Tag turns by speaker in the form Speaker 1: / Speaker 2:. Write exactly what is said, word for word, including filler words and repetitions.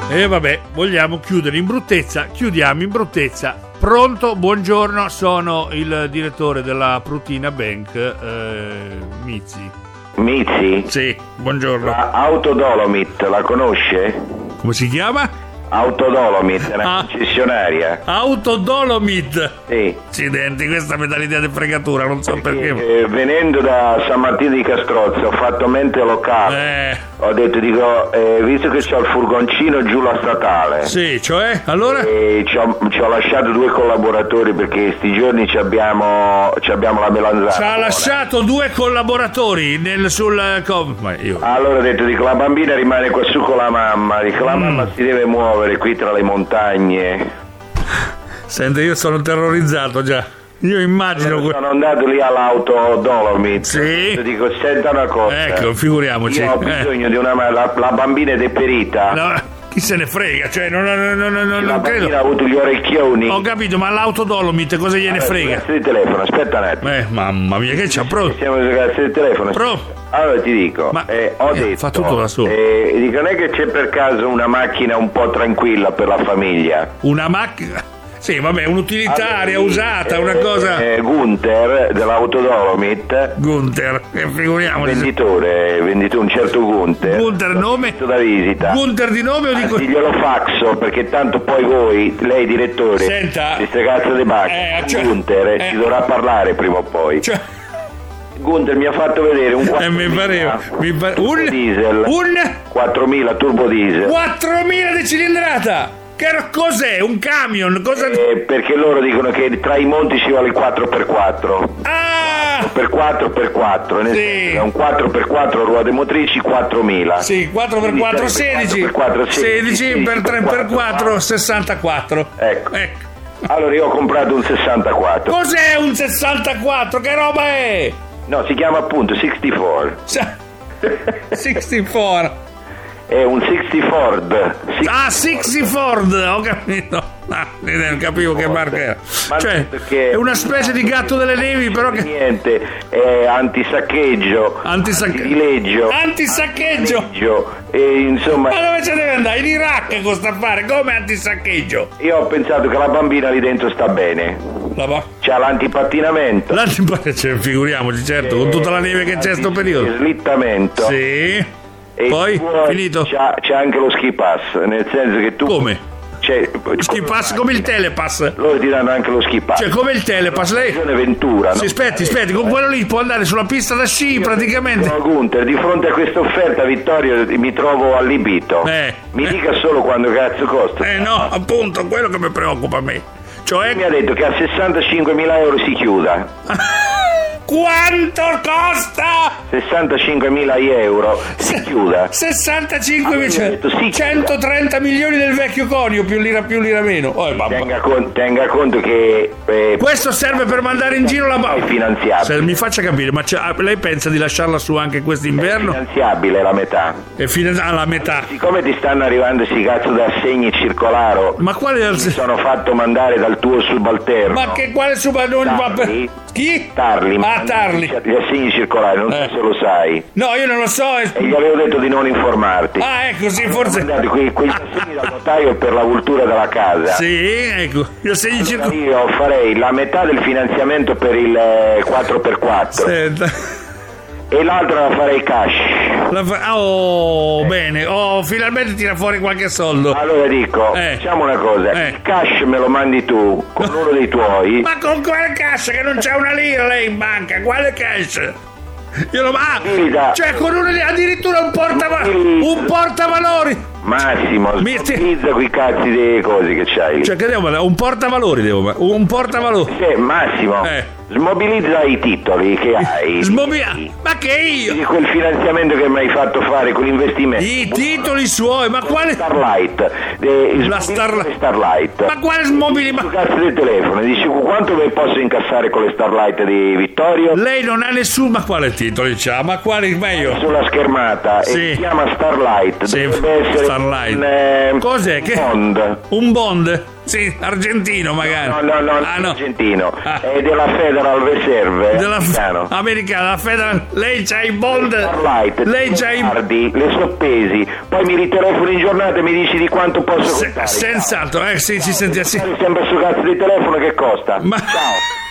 Speaker 1: E eh, vabbè, vogliamo chiudere in bruttezza, chiudiamo in bruttezza. Pronto, buongiorno, sono il direttore della Prutina Bank, eh, Mizzi.
Speaker 2: Mizzi?
Speaker 1: Sì, buongiorno.
Speaker 2: La Autodolomit, la conosce?
Speaker 1: Come si chiama?
Speaker 2: Autodolomit, è una ah. concessionaria.
Speaker 1: Autodolomit?
Speaker 2: Sì.
Speaker 1: Accidenti, questa mi dà l'idea di fregatura, non so perché.
Speaker 2: perché. Eh, venendo da San Martino di Castrozzo ho fatto mente locale.
Speaker 1: Eh.
Speaker 2: Ho detto, dico, eh, visto che c'ho il furgoncino giù la statale.
Speaker 1: Sì, cioè? Allora?
Speaker 2: E ci ho, ci ho lasciato due collaboratori perché sti giorni ci abbiamo, ci abbiamo la melanzana.
Speaker 1: Ci ha lasciato due collaboratori nel, sul... Com- ma io.
Speaker 2: Allora ho detto, dico, la bambina rimane qua su con la mamma. Dico, la mm. mamma si deve muovere qui tra le montagne.
Speaker 1: Senti, io sono terrorizzato già. Io immagino.
Speaker 2: Sono, sono andato lì all'Autodolomit.
Speaker 1: Sì.
Speaker 2: Dico, senta una cosa.
Speaker 1: Ecco, figuriamoci.
Speaker 2: Io ho bisogno
Speaker 1: eh.
Speaker 2: di una. La, la bambina è deperita.
Speaker 1: No. Chi se ne frega, cioè non, non, non, non,
Speaker 2: la
Speaker 1: non credo.
Speaker 2: Ha avuto gli orecchioni.
Speaker 1: Ho capito, ma l'Autodolomit cosa gliene
Speaker 2: allora,
Speaker 1: frega?
Speaker 2: Di telefono, aspetta un attimo.
Speaker 1: Eh, mamma mia, che c'ha pro?
Speaker 2: Siamo ragazzi del telefono.
Speaker 1: Pro.
Speaker 2: Allora ti dico,
Speaker 1: ma
Speaker 2: eh, ho
Speaker 1: eh,
Speaker 2: detto,
Speaker 1: fa tutto da solo.
Speaker 2: Eh, dico, non è che c'è per caso una macchina un po' tranquilla per la famiglia?
Speaker 1: Una macchina? Sì, vabbè, un'utilitaria allora, usata, eh, una cosa.
Speaker 2: Eh, Gunther dell'Autodolomit.
Speaker 1: Gunther, eh, figuriamoci.
Speaker 2: Venditore, venditore, un certo Gunther.
Speaker 1: Gunther nome?
Speaker 2: Da visita.
Speaker 1: Gunther di nome o di
Speaker 2: Anzi, glielo faxo perché tanto poi voi, lei direttore,
Speaker 1: senta,
Speaker 2: queste cazzo di bacche,
Speaker 1: eh, cioè,
Speaker 2: Gunther eh, si dovrà parlare prima o poi. Cioè. Gunther mi ha fatto vedere un quattromila
Speaker 1: eh, mi pareva, mi pare, un
Speaker 2: diesel,
Speaker 1: un
Speaker 2: quattromila turbo diesel,
Speaker 1: quattromila di cilindrata. Che cos'è? Un camion? Cosa...
Speaker 2: Eh, perché loro dicono che tra i monti ci vuole il quattro per quattro.
Speaker 1: Ah!
Speaker 2: quattro per quattro per quattro, nel
Speaker 1: sì.
Speaker 2: senso, un quattro per quattro ruote motrici quattromila.
Speaker 1: Sì, quattro per quattro sedici.
Speaker 2: quattro per quattro sedici,
Speaker 1: sedici per tre per quattro sessantaquattro.
Speaker 2: Ecco.
Speaker 1: Ecco.
Speaker 2: Allora io ho comprato un sessantaquattro.
Speaker 1: Cos'è un sessantaquattro? Che roba è?
Speaker 2: No, si chiama appunto sessantaquattro.
Speaker 1: sessantaquattro.
Speaker 2: È un sessanta Ford.
Speaker 1: Ah, sessanta Ford, ho capito. Ah, non capivo che marca era.
Speaker 2: Ma
Speaker 1: cioè,
Speaker 2: che
Speaker 1: è una specie di gatto delle nevi, però che.
Speaker 2: Niente, è antisaccheggio.
Speaker 1: Antisaccheggio. Antisaccheggio.
Speaker 2: E insomma.
Speaker 1: Ma dove ce deve andare? In Iraq con sta affare, come antisaccheggio?
Speaker 2: Io ho pensato che la bambina lì dentro sta bene.
Speaker 1: La ba-
Speaker 2: C'ha l'antipattinamento.
Speaker 1: L'antipattinamento, cioè, figuriamoci, certo, eh, con tutta la neve che c'è sto periodo.
Speaker 2: Slittamento.
Speaker 1: Sì.
Speaker 2: E
Speaker 1: poi finito
Speaker 2: c'ha, c'è anche lo ski pass, nel senso che tu
Speaker 1: come?
Speaker 2: Cioè,
Speaker 1: ski pass come il telepass,
Speaker 2: loro ti danno anche lo ski pass,
Speaker 1: cioè come il telepass. Lei
Speaker 2: Ventura,
Speaker 1: sì,
Speaker 2: no?
Speaker 1: aspetti aspetti con quello lì può andare sulla pista da sci. Io praticamente
Speaker 2: no, Gunther, di fronte a questa offerta, Vittorio, mi trovo allibito.
Speaker 1: eh,
Speaker 2: mi
Speaker 1: eh.
Speaker 2: dica solo quando cazzo costa.
Speaker 1: Eh no, appunto, quello che mi preoccupa a me, cioè
Speaker 2: mi ha detto che a sessantacinquemila euro si chiuda.
Speaker 1: Quanto costa?
Speaker 2: sessantacinquemila euro si chiuda.
Speaker 1: sessantacinque centotrenta milioni del vecchio conio più lira più lira meno. Oh,
Speaker 2: tenga, con, tenga conto che eh,
Speaker 1: questo serve per mandare in giro la bambina.
Speaker 2: È finanziabile.
Speaker 1: Se mi faccia capire, ma lei pensa di lasciarla su anche quest'inverno?
Speaker 2: È finanziabile la metà.
Speaker 1: È finan- ah, la metà.
Speaker 2: Siccome ti stanno arrivando sti cazzo da assegni circolari,
Speaker 1: ma quale
Speaker 2: mi sono fatto mandare dal tuo subalterno.
Speaker 1: Ma che quale subalterno? Chi?
Speaker 2: Tarli.
Speaker 1: Ah, Tarli.
Speaker 2: Gli assegni circolari, non
Speaker 1: eh.
Speaker 2: so se lo sai.
Speaker 1: No, io non lo so.
Speaker 2: E gli avevo detto di non informarti.
Speaker 1: Ah, ecco, sì, forse.
Speaker 2: Que- quegli assegni dal notaio per la cultura della casa.
Speaker 1: Sì, ecco. Gli assegni
Speaker 2: allora
Speaker 1: circolari.
Speaker 2: Io farei la metà del finanziamento per il quattro per quattro.
Speaker 1: Senta.
Speaker 2: E l'altra la farei cash.
Speaker 1: La fa- oh, bene. Oh, finalmente tira fuori qualche soldo.
Speaker 2: Allora dico,
Speaker 1: eh.
Speaker 2: facciamo una cosa.
Speaker 1: Eh.
Speaker 2: Il cash me lo mandi tu con uno dei tuoi.
Speaker 1: Ma con quale cash? Che non c'è una lira lei in banca. Quale cash? Io lo ah, cioè con uno addirittura un portavalori. Un portavalori.
Speaker 2: Massimo, smobilizza quei cazzi delle cose che c'hai lì.
Speaker 1: Cioè che devo un portavalori devo un portavalori.
Speaker 2: Sì, Massimo.
Speaker 1: Eh.
Speaker 2: Smobilizza i titoli che hai.
Speaker 1: Smobilizza? Ma che io?
Speaker 2: Di quel finanziamento che mi hai fatto fare, quell'investimento.
Speaker 1: I titoli suoi, ma quale?
Speaker 2: Starlight. Eh,
Speaker 1: la Starlight.
Speaker 2: Starlight.
Speaker 1: Ma quale smobilizza?
Speaker 2: Ma cazzo del telefono. Dici quanto mi posso incassare con le Starlight di Vittorio?
Speaker 1: Lei non ha nessun. Ma quale titoli c'ha? Ma quale meglio?
Speaker 2: Sulla schermata.
Speaker 1: Sì.
Speaker 2: E si chiama Starlight.
Speaker 1: Sì.
Speaker 2: Dovrebbe essere
Speaker 1: Starlight.
Speaker 2: Un, eh,
Speaker 1: Cos'è? Che...
Speaker 2: Bond.
Speaker 1: Un Bond? Sì, argentino magari.
Speaker 2: No, no, no,
Speaker 1: ah, no.
Speaker 2: argentino.
Speaker 1: Ah.
Speaker 2: È della Federal Reserve.
Speaker 1: Della f-
Speaker 2: americano.
Speaker 1: americana, la Federal. Lei c'ha i Bond.
Speaker 2: Starlight,
Speaker 1: Lei c'ha i
Speaker 2: guardi, le soppesi, poi mi ritelefoni in giornata e mi dici di quanto posso
Speaker 1: Se,
Speaker 2: contare.
Speaker 1: senz'altro, eh, sì, ci sentiamo. Sì.
Speaker 2: Sempre su cazzo di telefono che costa.
Speaker 1: Ma...
Speaker 2: Ciao.